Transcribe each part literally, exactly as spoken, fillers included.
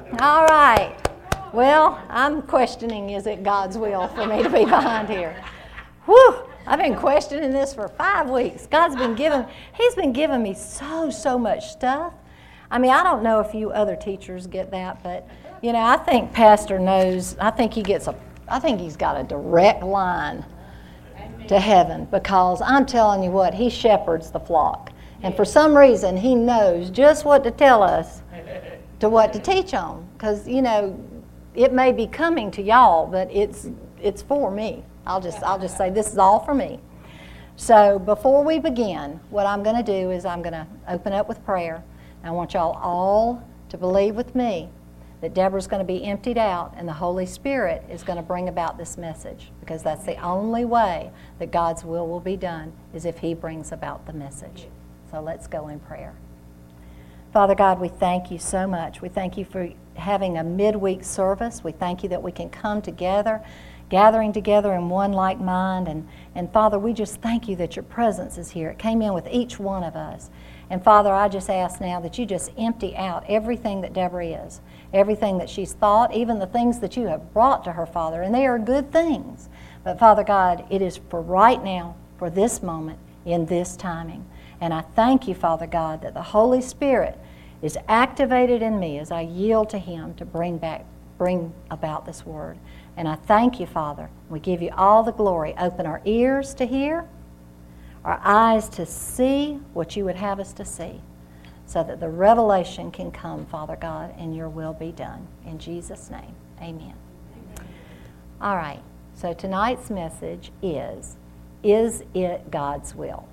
All right. Well, I'm questioning, is it God's will for me to be behind here? Whew! I've been questioning this for five weeks. God's been giving, He's been giving me so, so much stuff. I mean, I don't know if you other teachers get that, but, you know, I think Pastor knows, I think he gets a, I think he's got a direct line to heaven, because I'm telling you what, he shepherds the flock. And for some reason, he knows just what to tell us to what to teach on. Because, you know, it may be coming to y'all, but it's it's for me. I'll just I'll just say this is all for me. So before we begin, what I'm going to do is I'm going to open up with prayer. And I want y'all all to believe with me that Deborah's going to be emptied out and the Holy Spirit is going to bring about this message, because that's the only way that God's will will be done, is if He brings about the message. So let's go in prayer. Father God, we thank you so much. We thank you for having a midweek service. We thank you that we can come together, gathering together in one like mind. And, and Father, we just thank you that your presence is here. It came in with each one of us. And Father, I just ask now that you just empty out everything that Deborah is, everything that she's thought, even the things that you have brought to her, Father, and they are good things. But Father God, it is for right now, for this moment, in this timing. And I thank you, Father God, that the Holy Spirit is activated in me as I yield to Him to bring back, bring about this word. And I thank you, Father. We give you all the glory. Open our ears to hear, our eyes to see what you would have us to see, so that the revelation can come, Father God, and your will be done. In Jesus' name, amen. Amen. All right, so tonight's message is, is it God's will?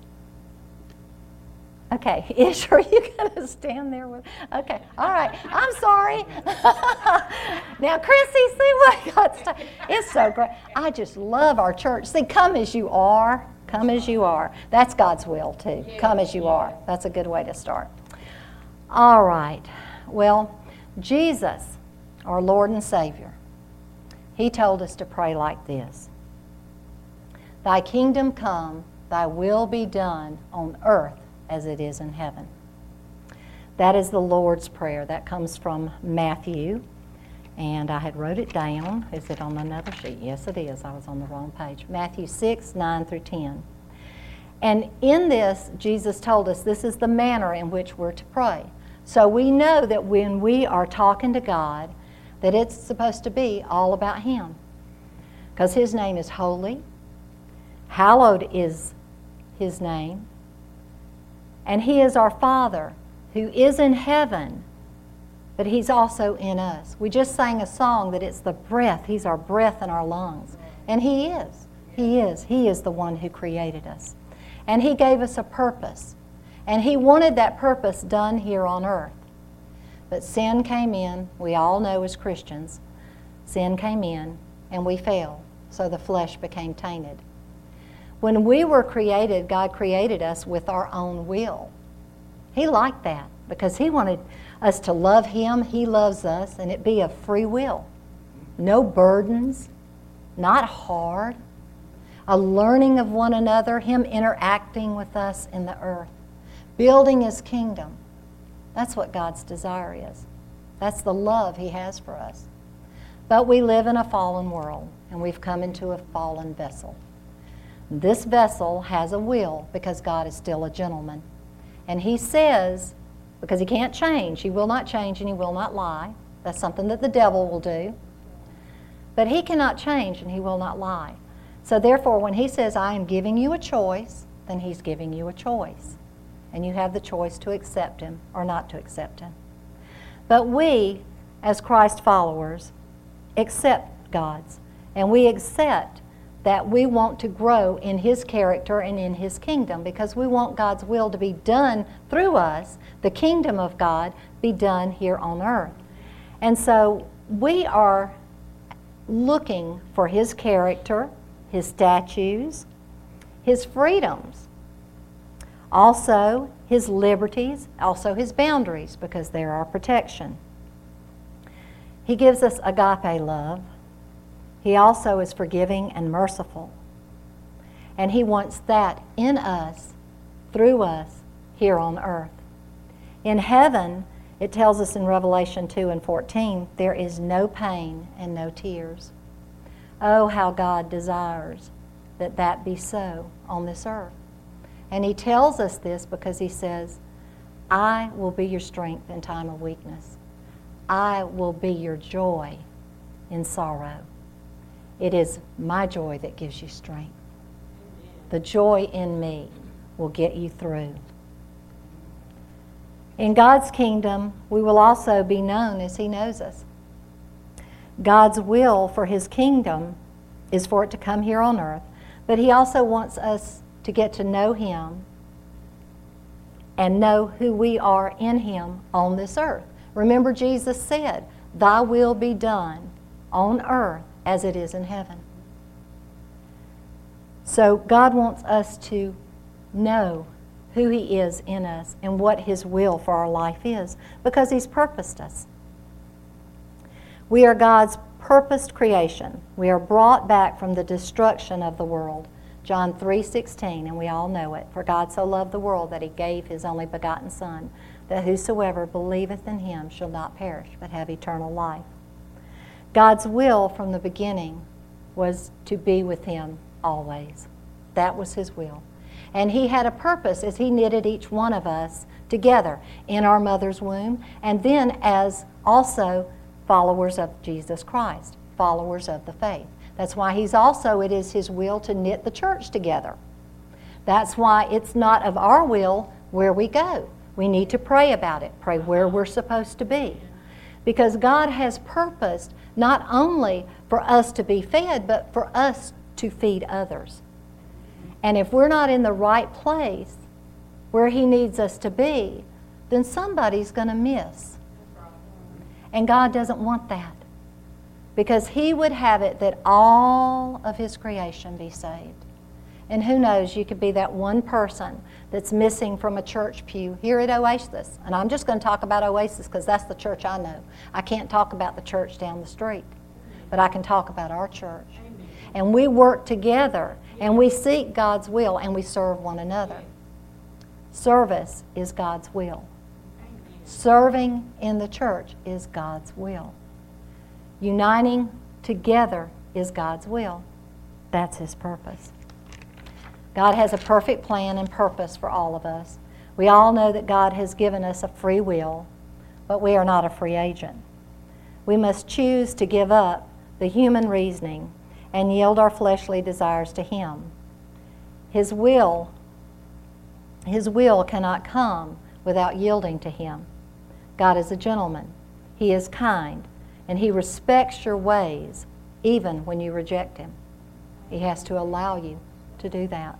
Okay, Ish, are you going to stand there with, okay, all right, I'm sorry. Now, Chrissy, see what God's done. It's so great. I just love our church. See, come as you are. Come as you are. That's God's will, too. Come as you are. That's a good way to start. All right. Well, Jesus, our Lord and Savior, He told us to pray like this. Thy kingdom come, thy will be done on earth as it is in heaven. That is the Lord's Prayer. That comes from Matthew. And I had wrote it down. Is it on another sheet? Yes, it is. I was on the wrong page. Matthew six, nine through ten. And in this, Jesus told us this is the manner in which we're to pray. So we know that when we are talking to God, that it's supposed to be all about Him. Because His name is holy. Hallowed is His name. And He is our Father who is in heaven, but He's also in us. We just sang a song that it's the breath. He's our breath in our lungs. And He is. He is. He is the one who created us. And He gave us a purpose. And He wanted that purpose done here on earth. But sin came in. We all know as Christians, sin came in and we fell. So the flesh became tainted. When we were created, God created us with our own will. He liked that because He wanted us to love Him. He loves us, and it be of free will. No burdens, not hard. A learning of one another, Him interacting with us in the earth, building His kingdom. That's what God's desire is. That's the love He has for us. But we live in a fallen world, and we've come into a fallen vessel. This vessel has a will because God is still a gentleman. And He says, because He can't change, He will not change and He will not lie. That's something that the devil will do. But He cannot change and He will not lie. So therefore, when He says, I am giving you a choice, then He's giving you a choice. And you have the choice to accept Him or not to accept Him. But we, as Christ followers, accept God's. And we accept that we want to grow in His character and in His kingdom, because we want God's will to be done through us, the kingdom of God be done here on earth. And so we are looking for His character, His statutes, His freedoms, also His liberties, also His boundaries, because they're our protection. He gives us agape love. He also is forgiving and merciful. And He wants that in us, through us, here on earth. In heaven, It tells us in Revelation two and fourteen, there is no pain and no tears. Oh, how God desires that that be so on this earth. And he tells us this because he says, I will be your strength in time of weakness. I will be your joy in sorrow. It is my joy that gives you strength. The joy in me will get you through. In God's kingdom, we will also be known as he knows us. God's will for his kingdom is for it to come here on earth, but he also wants us to get to know him and know who we are in him on this earth. Remember, Jesus said, thy will be done on earth as it is in heaven. So God wants us to know who he is in us and what his will for our life is, because he's purposed us. We are God's purposed creation. We are brought back from the destruction of the world. John three sixteen, and we all know it. For God so loved the world that he gave his only begotten Son, that whosoever believeth in him shall not perish, but have eternal life. God's will from the beginning was to be with him always. That was his will. And he had a purpose as he knitted each one of us together in our mother's womb, and then as also followers of Jesus Christ, followers of the faith. That's why he's also, it is his will to knit the church together. That's why it's not of our will where we go. We need to pray about it, pray where we're supposed to be. Because God has purposed not only for us to be fed, but for us to feed others. And if we're not in the right place where he needs us to be, then somebody's going to miss. And God doesn't want that, because he would have it that all of his creation be saved. And who knows, you could be that one person that's missing from a church pew here at Oasis. And I'm just going to talk about Oasis because that's the church I know. I can't talk about the church down the street, but I can talk about our church. And we work together, and we seek God's will, and we serve one another. Service is God's will. Serving in the church is God's will. Uniting together is God's will. That's his purpose. God has a perfect plan and purpose for all of us. We all know that God has given us a free will, but we are not a free agent. We must choose to give up the human reasoning and yield our fleshly desires to him. His will, his will cannot come without yielding to him. God is a gentleman. He is kind, and he respects your ways even when you reject him. He has to allow you to do that.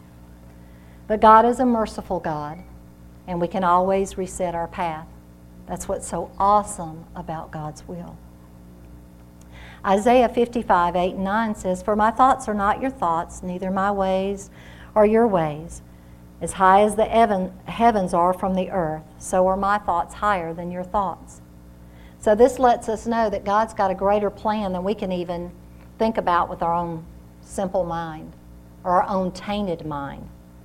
But God is a merciful God, and we can always reset our path. That's what's so awesome about God's will. Isaiah fifty-five, eight and nine says, for my thoughts are not your thoughts, neither my ways are your ways. As high as the heavens are from the earth, so are my thoughts higher than your thoughts. So this lets us know that God's got a greater plan than we can even think about with our own simple mind or our own tainted mind.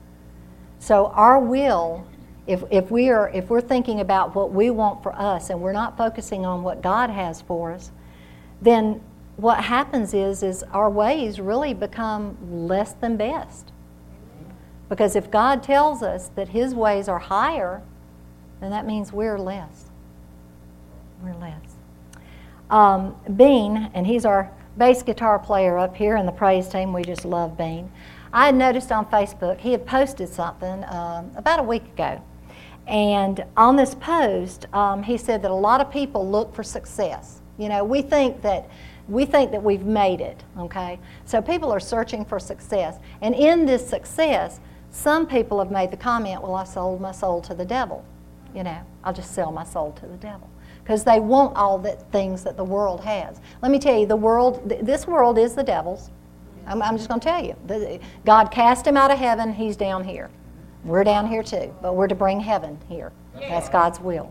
So our will, if, if, we are, if we're thinking about what we want for us and we're not focusing on what God has for us, then what happens is, is our ways really become less than best. Because if God tells us that his ways are higher, then that means we're less. We're less. Um, Bean, and he's our bass guitar player up here in the praise team. We just love Bean. I had noticed on Facebook, he had posted something um, about a week ago. And on this post, um, he said that a lot of people look for success. You know, we think that we think that we've made it, okay? So people are searching for success. And in this success, some people have made the comment, well, I sold my soul to the devil. You know, I'll just sell my soul to the devil. Because they want all the things that the world has. Let me tell you, the world, th- this world is the devil's. I'm, I'm just going to tell you. The, God cast him out of heaven, he's down here. We're down here too, but we're to bring heaven here. That's God's will.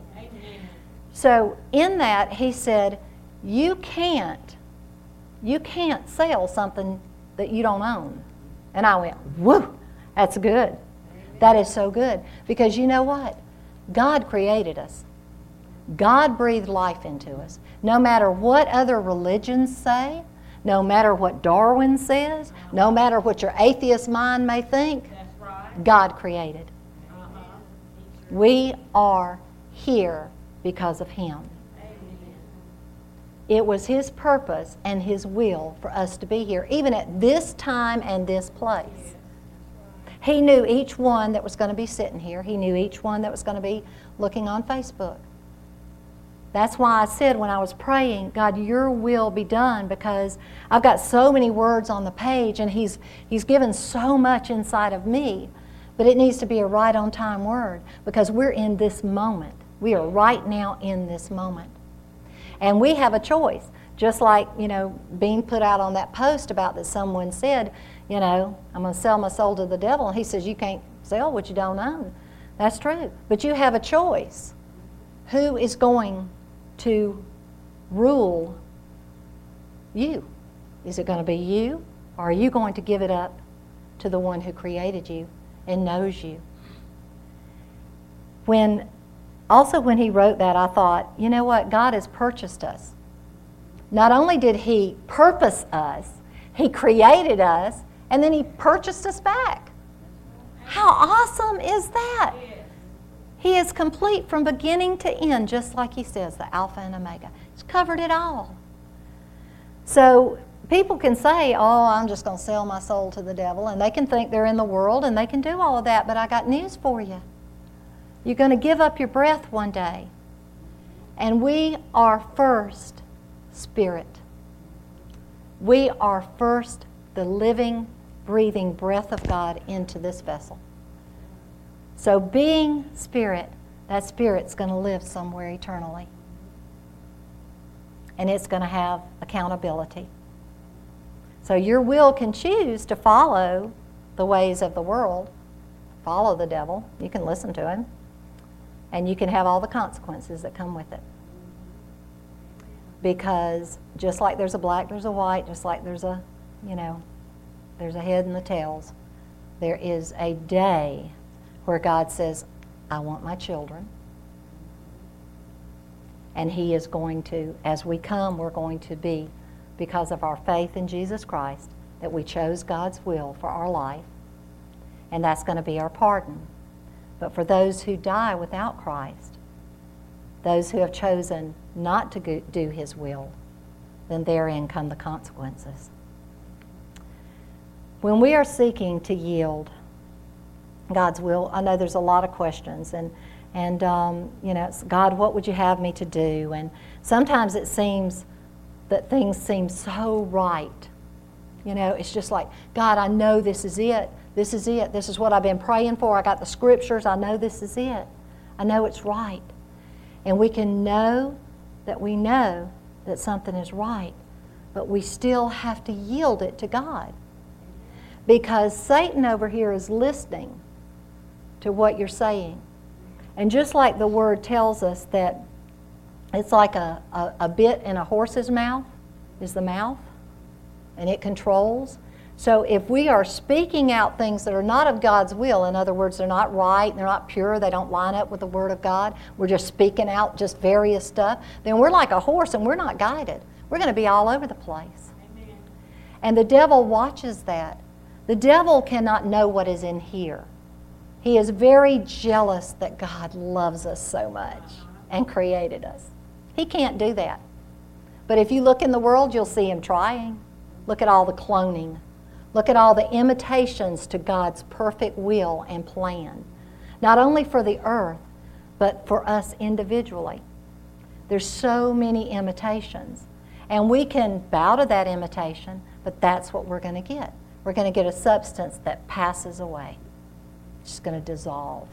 So in that, he said, you can't, you can't sell something that you don't own. And I went, whoo, that's good. That is so good. Because you know what? God created us. God breathed life into us. No matter what other religions say, no matter what Darwin says, no matter what your atheist mind may think, God created. We are here because of Him. It was His purpose and His will for us to be here, even at this time and this place. He knew each one that was going to be sitting here. He knew each one that was going to be looking on Facebook. That's why I said when I was praying, God, your will be done, because I've got so many words on the page and He's, he's given so much inside of me, but it needs to be a right on time word, because we're in this moment. We are right now in this moment. And we have a choice. Just like, you know, being put out on that post about that someone said, you know, I'm going to sell my soul to the devil. And he says, you can't sell what you don't own. That's true. But you have a choice. Who is going to rule you? Is it going to be you? Or are you going to give it up to the one who created you and knows you? When, also when he wrote that, I thought, you know what? God has purchased us. Not only did He purpose us, He created us, and then He purchased us back. How awesome is that? He is complete from beginning to end, just like He says, the Alpha and Omega. He's covered it all. So people can say, oh, I'm just going to sell my soul to the devil, and they can think they're in the world, and they can do all of that, but I got news for you. You're going to give up your breath one day. And we are first spirit. We are first the living, breathing breath of God into this vessel. So being spirit, that spirit's going to live somewhere eternally. And it's going to have accountability. So your will can choose to follow the ways of the world, follow the devil. You can listen to him. And you can have all the consequences that come with it. Because just like there's a black, there's a white, just like there's a, you know, there's a head and the tails, there is a day where God says, I want my children. And He is going to, as we come, we're going to be, because of our faith in Jesus Christ, that we chose God's will for our life. And that's going to be our pardon. But for those who die without Christ, those who have chosen not to do His will, then therein come the consequences. When we are seeking to yield God's will, I know there's a lot of questions, and and um, you know, it's, God, what would you have me to do? And sometimes it seems that things seem so right. You know, it's just like, God, I know this is it. This is it. This is what I've been praying for. I got the scriptures. I know this is it. I know it's right. And we can know that we know that something is right, but we still have to yield it to God. Because Satan over here is listening to what you're saying. And just like the Word tells us that it's like a, a, a bit in a horse's mouth is the mouth, and it controls. So if we are speaking out things that are not of God's will, in other words, they're not right, they're not pure, they don't line up with the Word of God, we're just speaking out just various stuff, then we're like a horse and we're not guided. We're going to be all over the place. Amen. And the devil watches that. The devil cannot know what is in here. He is very jealous that God loves us so much and created us. He can't do that. But if you look in the world, you'll see him trying. Look at all the cloning. Look at all the imitations to God's perfect will and plan. Not only for the earth, but for us individually. There's so many imitations. And we can bow to that imitation, but that's what we're going to get. We're going to get a substance that passes away. It's just going to dissolve.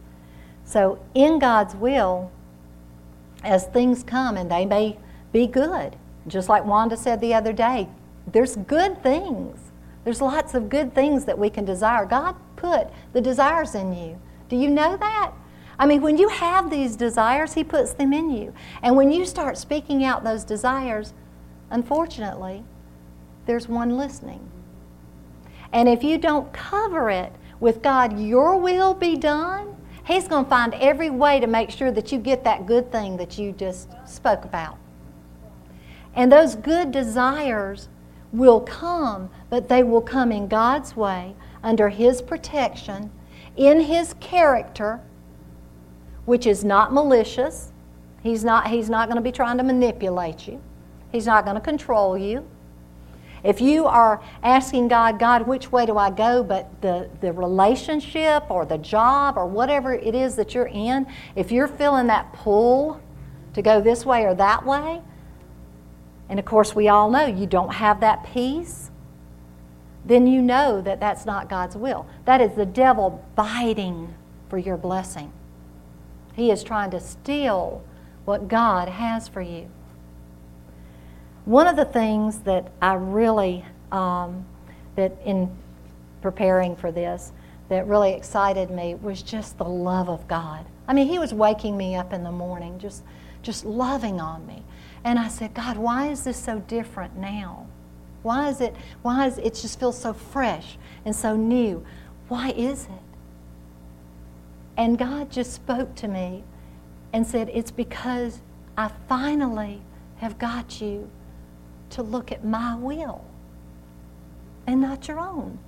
So in God's will, as things come, and they may be good, just like Wanda said the other day, there's good things. There's lots of good things that we can desire. God put the desires in you. Do you know that? I mean, when you have these desires, He puts them in you. And when you start speaking out those desires, unfortunately, there's one listening. And if you don't cover it with God, your will be done, He's going to find every way to make sure that you get that good thing that you just spoke about. And those good desires will come, but they will come in God's way, under His protection, in His character, which is not malicious. He's not, he's not going to be trying to manipulate you. He's not going to control you. If you are asking God, God, which way do I go, but the, the relationship or the job or whatever it is that you're in, if you're feeling that pull to go this way or that way, and of course we all know you don't have that peace, then you know that that's not God's will. That is the devil biting for your blessing. He is trying to steal what God has for you. One of the things that I really, um, that in preparing for this, that really excited me was just the love of God. I mean, He was waking me up in the morning, just, just loving on me. And I said, God, why is this so different now? Why is it, why is it just feels so fresh and so new? Why is it? And God just spoke to me and said, it's because I finally have got you to look at my will and not your own.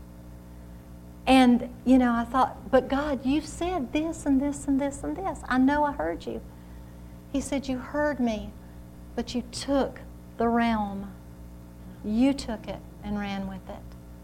And, you know, I thought, but God, you said this and this and this and this. I know I heard you. He said, you heard me, but you took the realm. You took it and ran with it.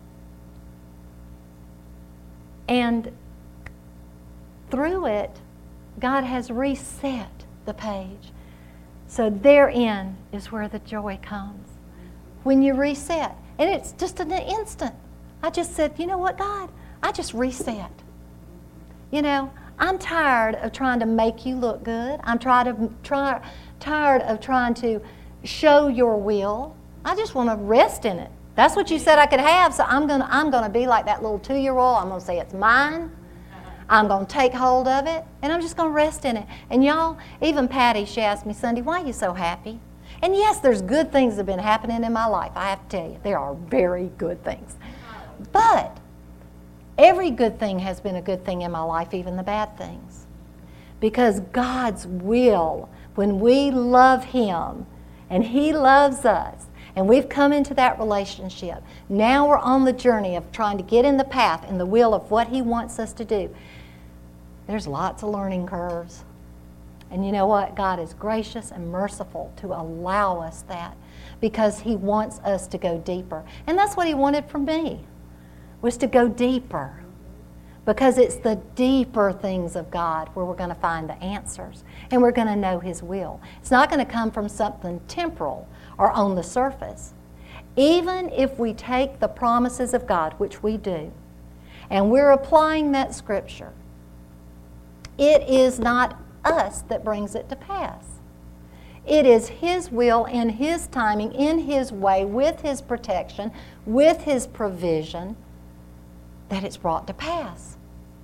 And through it, God has reset the page. So therein is where the joy comes. When you reset. And it's just in an instant. I just said, you know what, God? I just reset. You know, I'm tired of trying to make you look good. I'm tired of, try, tired of trying to show your will. I just want to rest in it. That's what you said I could have, so I'm going to I'm going to be like that little two-year-old. I'm going to say it's mine. I'm going to take hold of it, and I'm just going to rest in it. And y'all, even Patty, she asked me, Sunday, why are you so happy? And yes, there's good things that have been happening in my life. I have to tell you, there are very good things. But every good thing has been a good thing in my life, even the bad things. Because God's will, when we love Him, and He loves us, and we've come into that relationship, now we're on the journey of trying to get in the path and the will of what He wants us to do. There's lots of learning curves. And you know what? God is gracious and merciful to allow us that because He wants us to go deeper. And that's what He wanted from me, was to go deeper. Because it's the deeper things of God where we're going to find the answers and we're going to know His will. It's not going to come from something temporal or on the surface. Even if we take the promises of God, which we do, and we're applying that Scripture, it is not us that brings it to pass. It is His will in His timing, in His way, with His protection, with His provision, that it's brought to pass.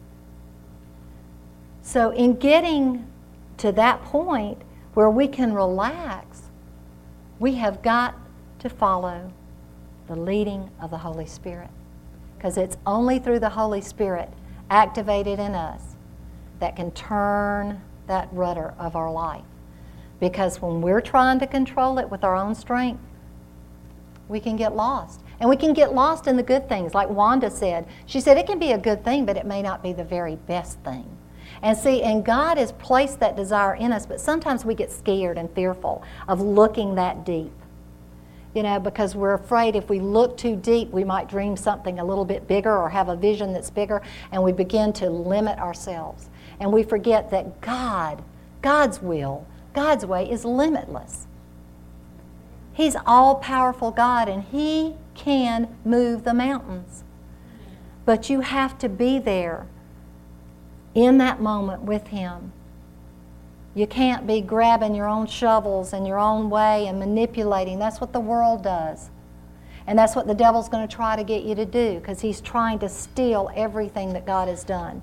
So in getting to that point where we can relax, we have got to follow the leading of the Holy Spirit. Because it's only through the Holy Spirit activated in us that can turn that rudder of our life. Because when we're trying to control it with our own strength, we can get lost. And we can get lost in the good things. Like Wanda said, she said it can be a good thing, but it may not be the very best thing. And see, and God has placed that desire in us, but sometimes we get scared and fearful of looking that deep. You know, because we're afraid if we look too deep, we might dream something a little bit bigger or have a vision that's bigger, and we begin to limit ourselves. And we forget that God, God's will, God's way is limitless. He's all-powerful God, and He can move the mountains. But you have to be there in that moment with Him. You can't be grabbing your own shovels in your own way and manipulating. That's what the world does. And that's what the devil's going to try to get you to do, because he's trying to steal everything that God has done.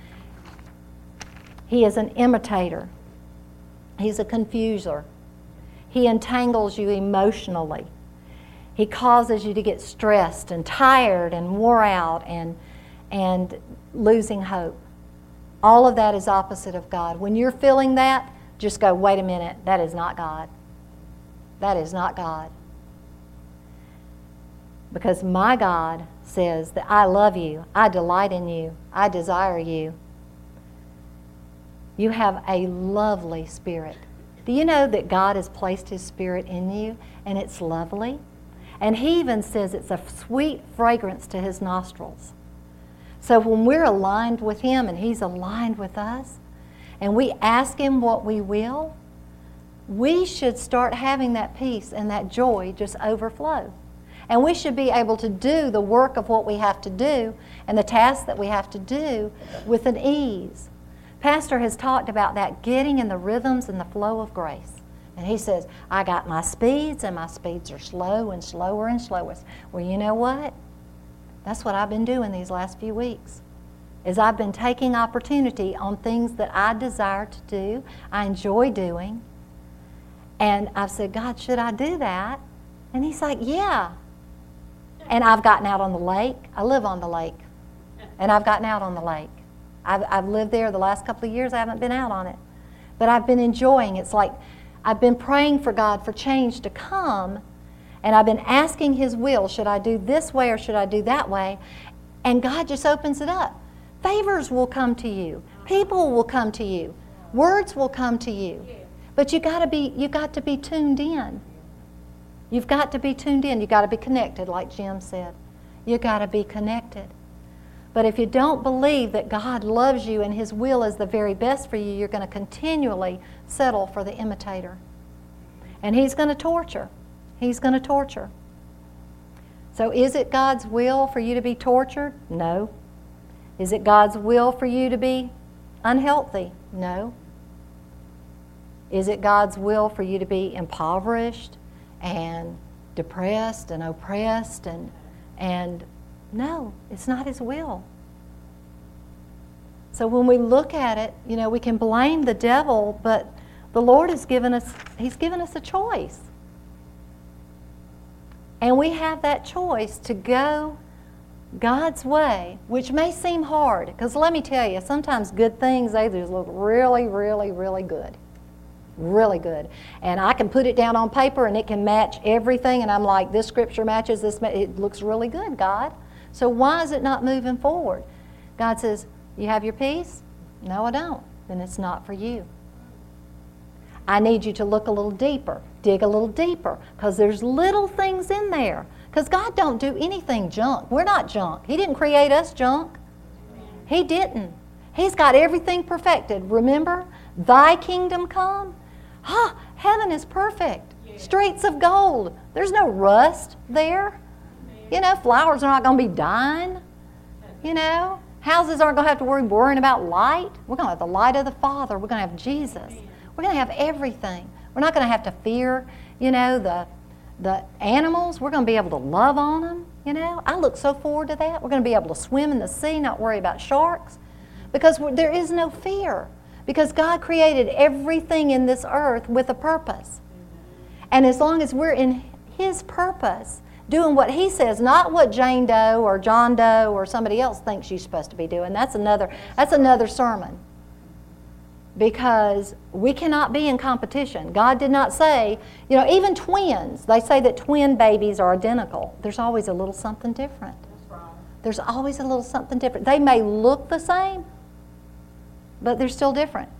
He is an imitator. He's a confuser. He entangles you emotionally. He causes you to get stressed and tired and wore out and, and losing hope. All of that is opposite of God. When you're feeling that, just go, wait a minute, that is not God. That is not God. Because my God says that I love you, I delight in you, I desire you. You have a lovely spirit. Do you know that God has placed His Spirit in you and it's lovely? And He even says it's a sweet fragrance to His nostrils. So when we're aligned with Him and He's aligned with us, and we ask Him what we will, we should start having that peace and that joy just overflow. And we should be able to do the work of what we have to do and the tasks that we have to do with an ease. Pastor has talked about that, getting in the rhythms and the flow of grace. And he says, I got my speeds, and my speeds are slow and slower and slower. Well, you know what? That's what I've been doing these last few weeks, is I've been taking opportunity on things that I desire to do, I enjoy doing. And I've said, God, should I do that? And He's like, yeah. And I've gotten out on the lake. I live on the lake. And I've gotten out on the lake. I've, I've lived there the last couple of years. I haven't been out on it. But I've been enjoying. It's like I've been praying for God for change to come, and I've been asking His will. Should I do this way or should I do that way? And God just opens it up. Favors will come to you. People will come to you. Words will come to you. But you got to be you got to be tuned in. You've got to be tuned in. You've got to be connected, like Jim said. You've got to be connected. But if you don't believe that God loves you and His will is the very best for you, you're going to continually settle for the imitator. And He's going to torture. He's going to torture. So is it God's will for you to be tortured? No. Is it God's will for you to be unhealthy? No. Is it God's will for you to be impoverished and depressed and oppressed and and no, it's not His will. So when we look at it, you know, we can blame the devil, but the Lord has given us, He's given us a choice. And we have that choice to go God's way, which may seem hard, because let me tell you, sometimes good things, they just look really, really, really good. Really good. And I can put it down on paper and it can match everything, and I'm like, this scripture matches this, it looks really good, God. So why is it not moving forward? God says, you have your peace? No, I don't. Then it's not for you. I need you to look a little deeper, dig a little deeper, because there's little things in there. Because God don't do anything junk. We're not junk. He didn't create us junk. He didn't. He's got everything perfected. Remember, thy kingdom come. Huh, heaven is perfect. Streets of gold. There's no rust there. You know, flowers are not going to be dying. You know, houses aren't going to have to worry worrying about light. We're going to have the light of the Father. We're going to have Jesus. We're going to have everything. We're not going to have to fear, you know, the the animals. We're going to be able to love on them. You know, I look so forward to that. We're going to be able to swim in the sea, not worry about sharks, because there is no fear. Because God created everything in this earth with a purpose. And as long as we're in His purpose, doing what He says, not what Jane Doe or John Doe or somebody else thinks you're supposed to be doing. That's another, that's another sermon. Because we cannot be in competition. God did not say, you know, even twins, they say that twin babies are identical. There's always a little something different. There's always a little something different. They may look the same, but they're still different.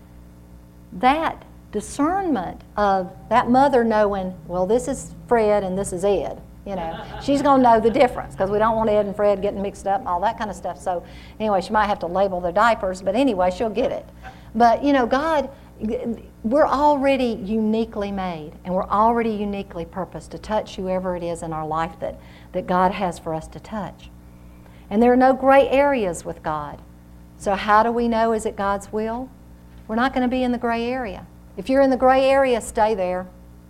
That discernment of that mother knowing, well, this is Fred and this is Ed. You know, she's going to know the difference, because we don't want Ed and Fred getting mixed up and all that kind of stuff. So anyway, she might have to label their diapers, but anyway, she'll get it. But, you know, God, we're already uniquely made, and we're already uniquely purposed to touch whoever it is in our life that, that God has for us to touch. And there are no gray areas with God. So how do we know, is it God's will? We're not going to be in the gray area. If you're in the gray area, stay there.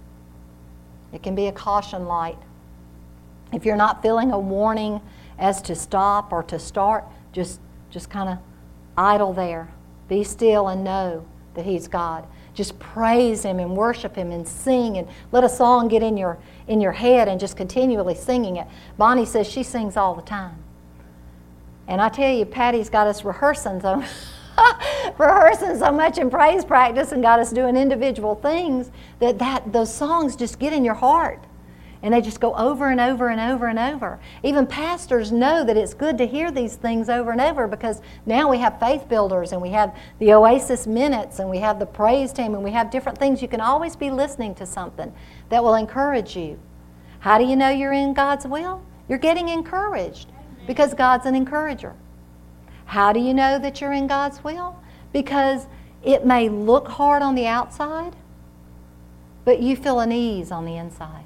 It can be a caution light. If you're not feeling a warning as to stop or to start, just, just kind of idle there. Be still and know that He's God. Just praise Him and worship Him and sing, and let a song get in your, in your head and just continually singing it. Bonnie says she sings all the time. And I tell you, Patty's got us rehearsing, so rehearsing so much in praise practice and got us doing individual things that, that those songs just get in your heart. And they just go over and over and over and over. Even pastors know that it's good to hear these things over and over, because now we have faith builders and we have the Oasis Minutes and we have the praise team and we have different things. You can always be listening to something that will encourage you. How do you know you're in God's will? You're getting encouraged because God's an encourager. How do you know that you're in God's will? Because it may look hard on the outside, but you feel an ease on the inside.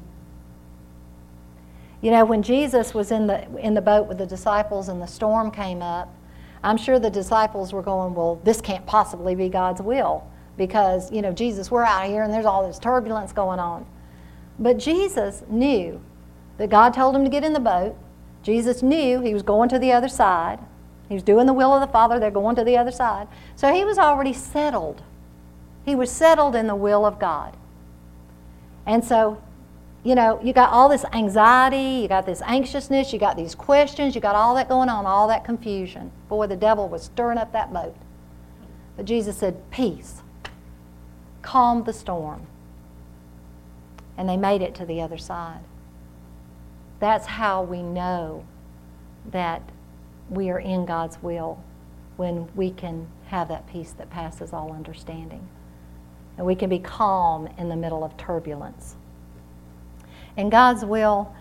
You know, when Jesus was in the in the boat with the disciples and the storm came up, I'm sure the disciples were going, well, this can't possibly be God's will, because, you know, Jesus, we're out here and there's all this turbulence going on. But Jesus knew that God told him to get in the boat. Jesus knew he was going to the other side. He was doing the will of the Father. They're going to the other side. So he was already settled. He was settled in the will of God. And so, you know, you got all this anxiety, you got this anxiousness, you got these questions, you got all that going on, all that confusion. Boy, the devil was stirring up that boat. But Jesus said, peace, calm the storm. And they made it to the other side. That's how we know that we are in God's will, when we can have that peace that passes all understanding. And we can be calm in the middle of turbulence. And God's will,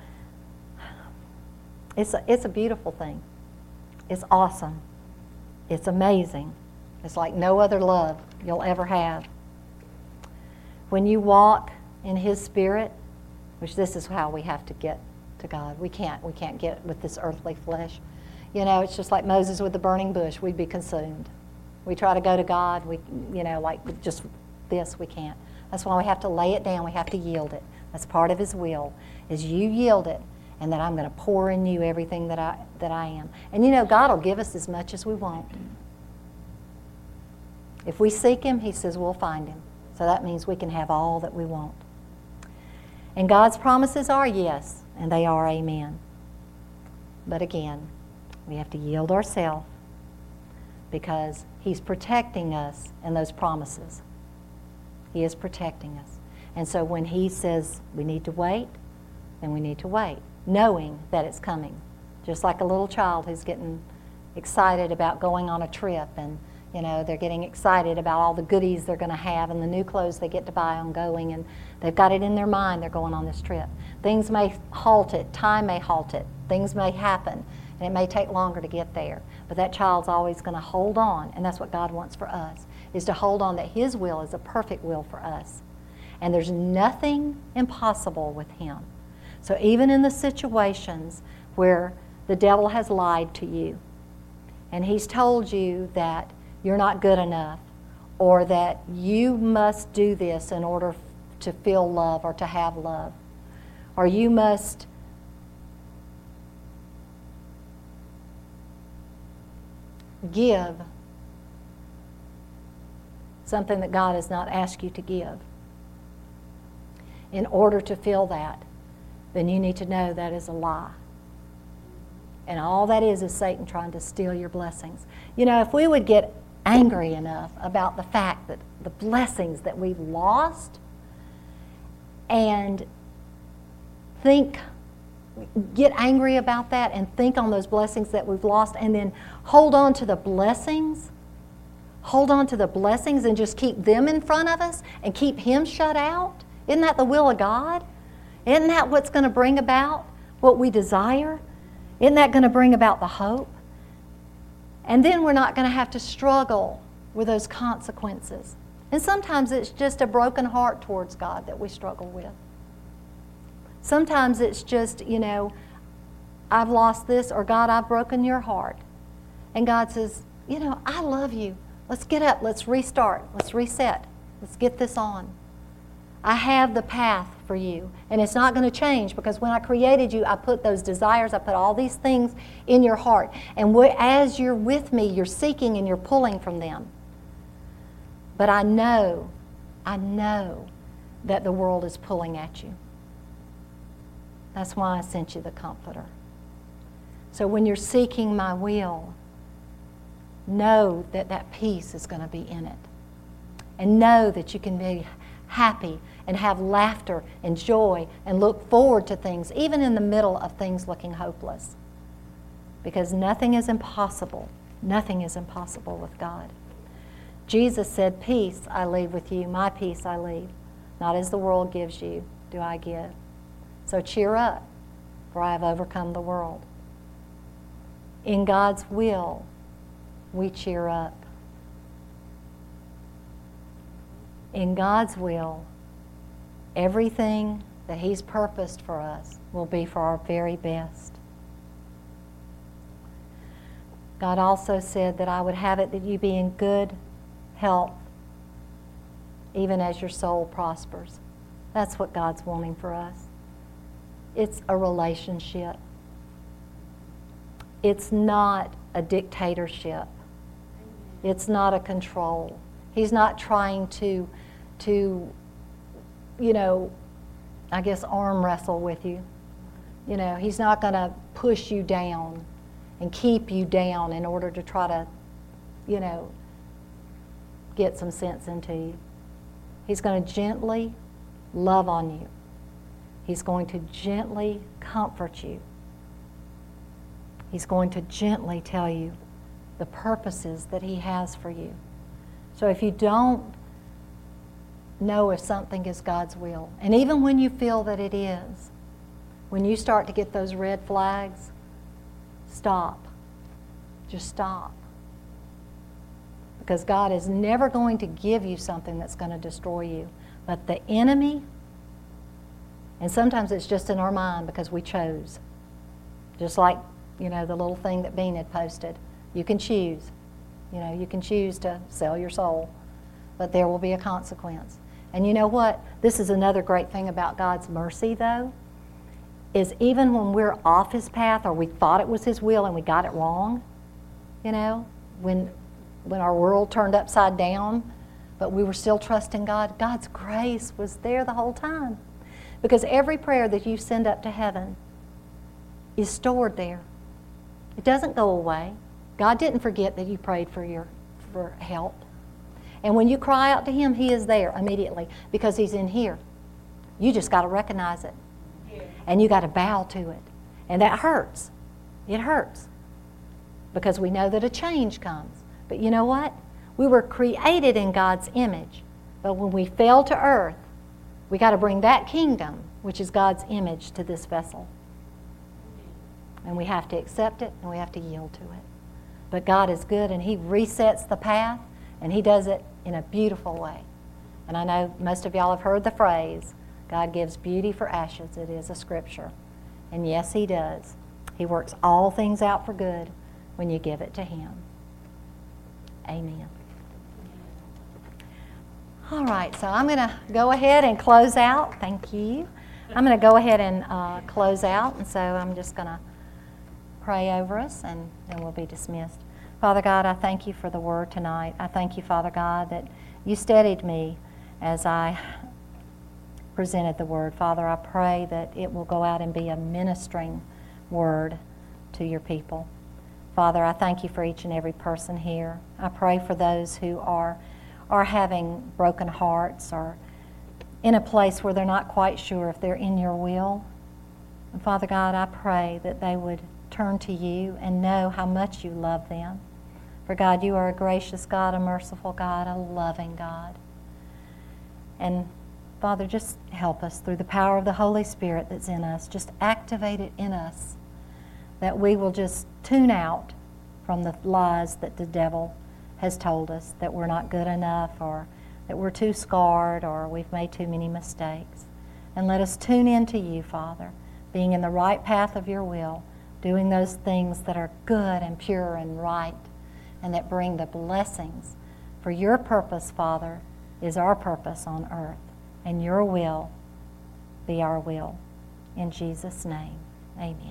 it's a, it's a beautiful thing. It's awesome. It's amazing. It's like no other love you'll ever have. When you walk in His Spirit, which this is how we have to get to God. We can't, we can't get with this earthly flesh. You know, it's just like Moses with the burning bush. We'd be consumed. We try to go to God, we, you know, like just this, we can't. That's why we have to lay it down. We have to yield it. That's part of His will, is you yield it, and that I'm going to pour in you everything that I, that I am. And you know, God will give us as much as we want. If we seek Him, He says we'll find Him. So that means we can have all that we want. And God's promises are yes, and they are amen. But again, we have to yield ourselves, because He's protecting us in those promises. He is protecting us. And so when He says we need to wait, then we need to wait, knowing that it's coming. Just like a little child who's getting excited about going on a trip, and you know, they're getting excited about all the goodies they're going to have and the new clothes they get to buy on going, and they've got it in their mind they're going on this trip. Things may halt it, time may halt it, things may happen, and it may take longer to get there. But that child's always going to hold on, and that's what God wants for us, is to hold on that His will is a perfect will for us. And there's nothing impossible with Him. So even in the situations where the devil has lied to you, and he's told you that you're not good enough, or that you must do this in order to feel love or to have love, or you must give something that God has not asked you to give in order to feel that, then you need to know that is a lie. And all that is is Satan trying to steal your blessings. You know, if we would get angry enough about the fact that the blessings that we've lost, and think, get angry about that and think on those blessings that we've lost, and then hold on to the blessings, hold on to the blessings and just keep them in front of us and keep Him shut out. Isn't that the will of God? Isn't that what's going to bring about what we desire? Isn't that going to bring about the hope? And then we're not going to have to struggle with those consequences. And sometimes it's just a broken heart towards God that we struggle with. Sometimes it's just, you know, I've lost this, or God, I've broken your heart. And God says, you know, I love you. Let's get up. Let's restart. Let's reset. Let's get this on. I have the path for you. And it's not going to change, because when I created you, I put those desires, I put all these things in your heart. And as you're with me, you're seeking and you're pulling from them. But I know, I know that the world is pulling at you. That's why I sent you the Comforter. So when you're seeking my will, know that that peace is going to be in it. And know that you can be happy and have laughter and joy and look forward to things, even in the middle of things looking hopeless. Because nothing is impossible. Nothing is impossible with God. Jesus said, peace I leave with you, my peace I leave. Not as the world gives you, do I give. So cheer up, for I have overcome the world. In God's will, we cheer up. In God's will, everything that He's purposed for us will be for our very best. God also said that I would have it that you be in good health, even as your soul prospers. That's what God's wanting for us. It's a relationship. It's not a dictatorship. It's not a control. He's not trying to, to, you know, I guess arm wrestle with you. You know, He's not going to push you down and keep you down in order to try to, you know, get some sense into you. He's going to gently love on you. He's going to gently comfort you. He's going to gently tell you the purposes that He has for you. So if you don't know if something is God's will, and even when you feel that it is, when you start to get those red flags, stop. Just stop. Because God is never going to give you something that's going to destroy you. But the enemy, and sometimes it's just in our mind because we chose. Just like, you know, the little thing that Bean had posted. You can choose. You know, you can choose to sell your soul. But there will be a consequence. And you know what? This is another great thing about God's mercy, though, is even when we're off His path or we thought it was His will and we got it wrong, you know, when when our world turned upside down, but we were still trusting God, God's grace was there the whole time. Because every prayer that you send up to heaven is stored there. It doesn't go away. God didn't forget that you prayed for your for help. And when you cry out to Him, He is there immediately because He's in here. You just got to recognize it. Yeah. And you got to bow to it. And that hurts. It hurts. Because we know that a change comes. But you know what? We were created in God's image. But when we fell to earth, we got to bring that kingdom, which is God's image, to this vessel. And we have to accept it and we have to yield to it. But God is good and He resets the path and He does it in a beautiful way. And I know most of y'all have heard the phrase, God gives beauty for ashes. It is a scripture. And yes, He does. He works all things out for good when you give it to Him. Amen. All right, so I'm going to go ahead and close out. Thank you. I'm going to go ahead and uh, close out, and so I'm just going to pray over us, and then we'll be dismissed. Father God, I thank You for the word tonight. I thank You, Father God, that You steadied me as I presented the word. Father, I pray that it will go out and be a ministering word to Your people. Father, I thank You for each and every person here. I pray for those who are, are having broken hearts or in a place where they're not quite sure if they're in Your will. And Father God, I pray that they would turn to You and know how much You love them. For God, You are a gracious God, a merciful God, a loving God. And Father, just help us through the power of the Holy Spirit that's in us. Just activate it in us, that we will just tune out from the lies that the devil has told us, that we're not good enough or that we're too scarred or we've made too many mistakes. And let us tune into You, Father, being in the right path of Your will, doing those things that are good and pure and right and that bring the blessings. For Your purpose, Father, is our purpose on earth, and Your will be our will. In Jesus' name, amen.